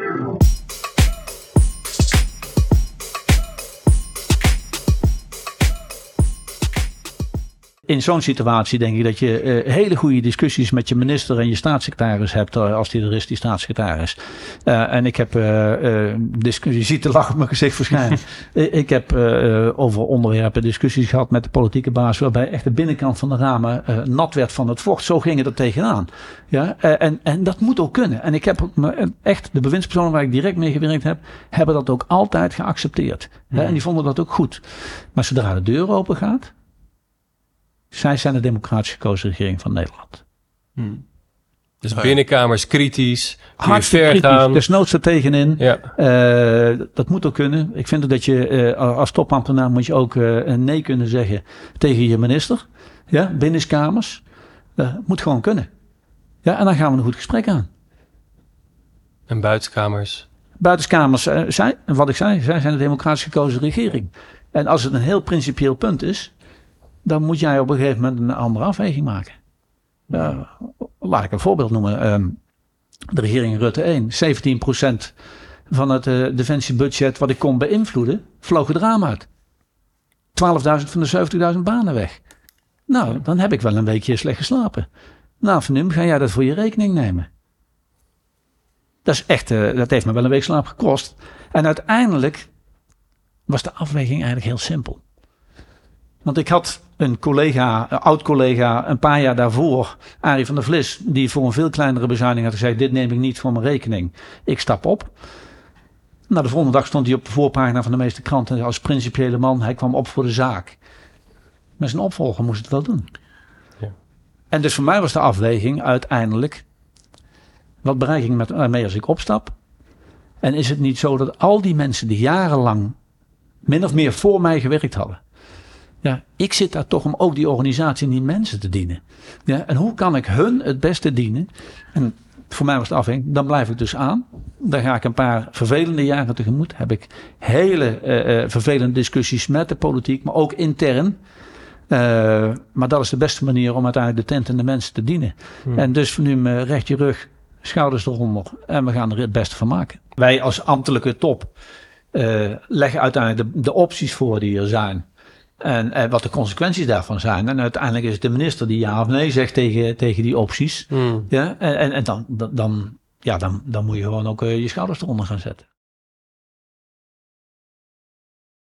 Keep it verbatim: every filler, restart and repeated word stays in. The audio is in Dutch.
In zo'n situatie denk ik dat je uh, hele goede discussies met je minister en je staatssecretaris hebt, uh, als die er is, die staatssecretaris. Uh, en ik heb, uh, uh, discussie, je ziet de lach op mijn gezicht verschijnen. Ik heb uh, over onderwerpen discussies gehad met de politieke baas, waarbij echt de binnenkant van de ramen uh, nat werd van het vocht. Zo gingen er tegenaan. Ja? Uh, en, en dat moet ook kunnen. En ik heb ook me, echt, de bewindspersonen waar ik direct mee gewerkt heb, hebben dat ook altijd geaccepteerd. Ja. Hè? En die vonden dat ook goed. Maar zodra de deur open gaat, zij zijn de democratisch gekozen regering van Nederland. Hmm. Dus binnenkamers kritisch, hartstikke ver kritisch, gaan. Desnoods er tegenin. Ja. Uh, dat moet ook kunnen. Ik vind dat je uh, als topambtenaar moet je ook uh, een nee kunnen zeggen tegen je minister. Ja, binnenkamers. Uh, moet gewoon kunnen. Ja, en dan gaan we een goed gesprek aan. En buitenkamers? Buitenkamers uh, zijn, wat ik zei, zij zijn de democratisch gekozen regering. En als het een heel principieel punt is, dan moet jij op een gegeven moment een andere afweging maken. Uh, laat ik een voorbeeld noemen. Um, de regering Rutte één. zeventien procent van het uh, defensiebudget wat ik kon beïnvloeden, vloog het raam uit. twaalfduizend van de zeventigduizend banen weg. Nou, dan heb ik wel een weekje slecht geslapen. Nou, van nu ga jij dat voor je rekening nemen. Dat is echt, uh, dat heeft me wel een week slaap gekost. En uiteindelijk was de afweging eigenlijk heel simpel. Want ik had een collega, een oud-collega, een paar jaar daarvoor, Arie van der Vlis, die voor een veel kleinere bezuiniging had gezegd, dit neem ik niet voor mijn rekening. Ik stap op. Nou, de volgende dag stond hij op de voorpagina van de meeste kranten als principiële man. Hij kwam op voor de zaak. Maar zijn opvolger moest het wel doen. Ja. En dus voor mij was de afweging uiteindelijk, wat bereik ik met, mee als ik opstap? En is het niet zo dat al die mensen die jarenlang min of meer voor mij gewerkt hadden, ja, ik zit daar toch om ook die organisatie en die mensen te dienen. Ja, en hoe kan ik hun het beste dienen? En voor mij was het afhangig. Dan blijf ik dus aan. Dan ga ik een paar vervelende jaren tegemoet. Heb ik hele uh, vervelende discussies met de politiek, maar ook intern. Uh, maar dat is de beste manier om uiteindelijk de tent en de mensen te dienen. Hmm. En dus nu me recht je rug, schouders eronder. En we gaan er het beste van maken. Wij als ambtelijke top uh, leggen uiteindelijk de, de opties voor die er zijn. En, en wat de consequenties daarvan zijn. En uiteindelijk is het de minister die ja of nee zegt tegen, tegen die opties. Mm. Ja, en en dan, dan, ja, dan, dan moet je gewoon ook uh, je schouders eronder gaan zetten.